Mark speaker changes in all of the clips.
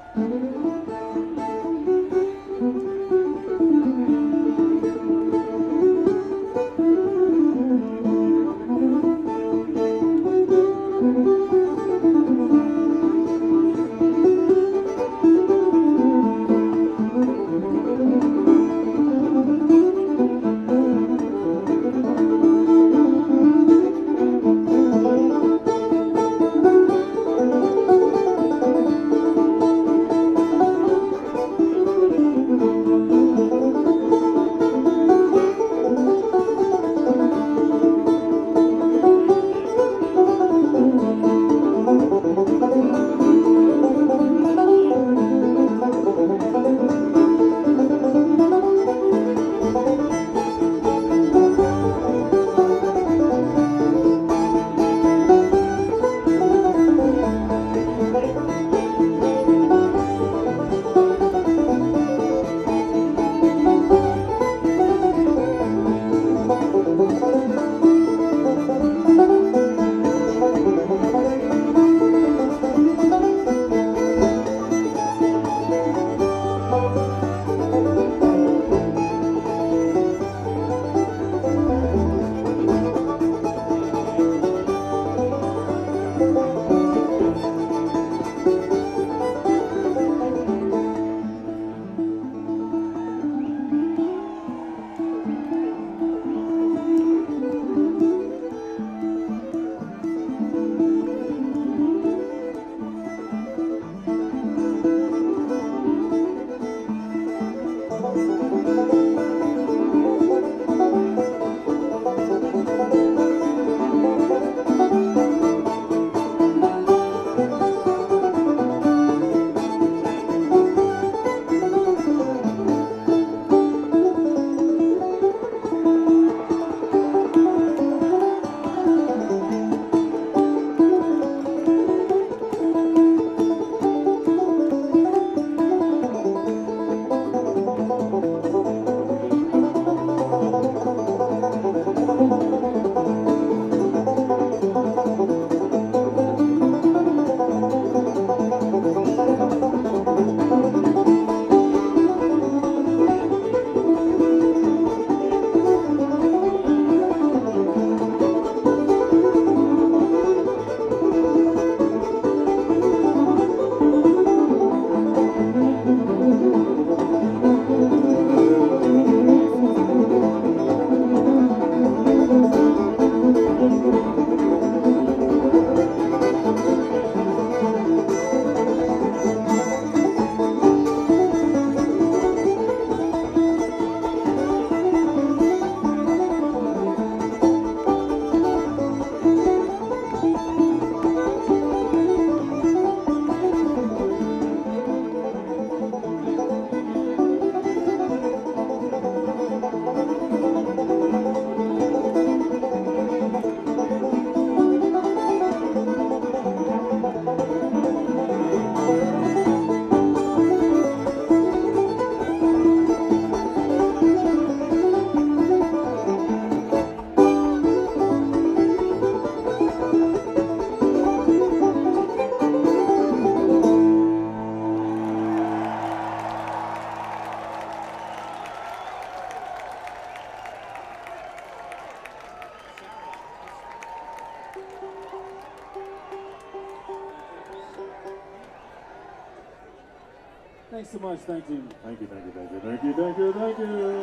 Speaker 1: Thanks so much. Thank you. Thank you, thank you, thank you, thank you, thank you, thank you.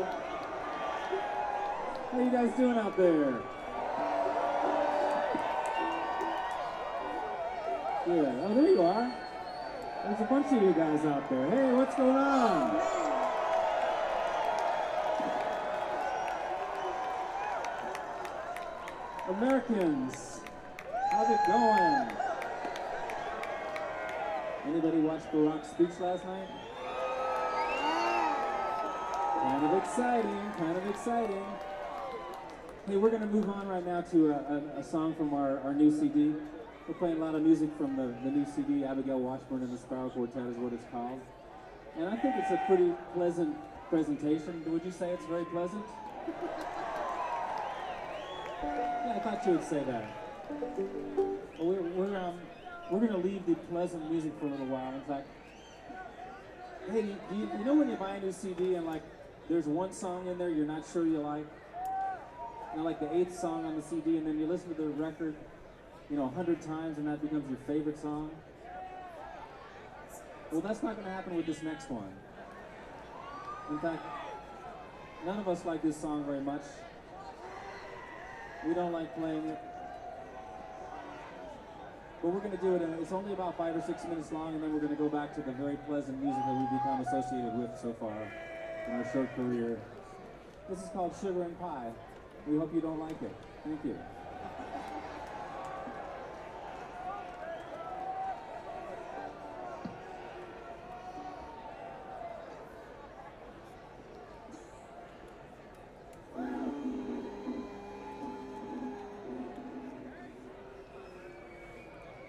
Speaker 1: How you guys doing out there? Yeah, oh, there you are. There's a bunch of you guys out there. Hey, what's going on? Americans, how's it going? Anybody watch Barack's speech last night? Kind of exciting, kind of exciting. Hey, we're going to move on right now to a song from our new CD. We're playing a lot of music from the new CD, Abigail Washburn and the Spiral Quartet is what it's called. And I think it's a pretty pleasant presentation. Would you say it's very pleasant? Yeah, I thought you would say that. Well, we're going to leave the pleasant music for a little while. In fact, Hey, you know when you buy a new CD and like there's one song in there you're not sure you like? You know, like the eighth song on the CD, and then you listen to the record, 100 times, and that becomes your favorite song? Well, that's not going to happen with this next one. In fact, none of us like this song very much. We don't like playing it. But we're going to do it, it's only about 5 or 6 minutes long, and then we're going to go back to the very pleasant music that we've become associated with so far in our short career. This is called Sugar and Pie. We hope you don't like it. Thank you.